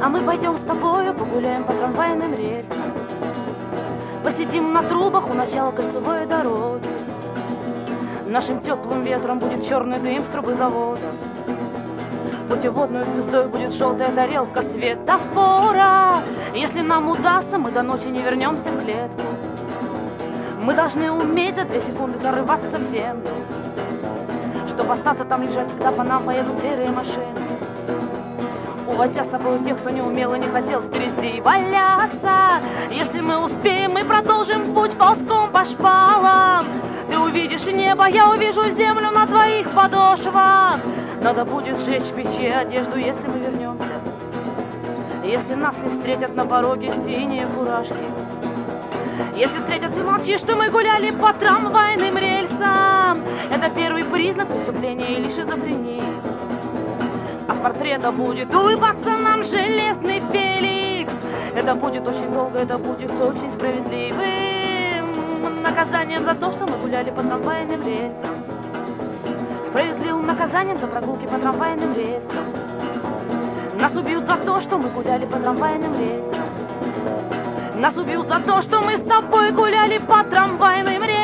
А мы пойдем с тобою погуляем по трамвайным рельсам, посидим на трубах у начала кольцевой дороги. Нашим теплым ветром будет черный дым с трубы завода. Путеводной звездой будет желтая тарелка светофора. Если нам удастся, мы до ночи не вернемся в клетку. Мы должны уметь за 2 секунды зарываться в землю, чтобы остаться там лежать, когда по нам поедут серые машины, увозя с собой тех, кто не умел и не хотел впереди валяться. Если мы успеем, мы продолжим путь ползком по шпалам. Ты увидишь небо, я увижу землю на твоих подошвах. Надо будет сжечь в печи одежду, если мы вернемся, если нас не встретят на пороге синие фуражки. Если встретят, ты молчишь, что мы гуляли по трамвайным рельсам. Это первый признак преступления или шизофрении. А с портрета будет улыбаться нам железный Феликс. Это будет очень долго, это будет очень справедливым наказанием за то, что мы гуляли по трамвайным рельсам. Справедливым наказанием за прогулки по трамвайным рельсам. Нас убьют за то, что мы гуляли по трамвайным рельсам. Нас убьют за то, что мы с тобой гуляли по трамвайным рельсам.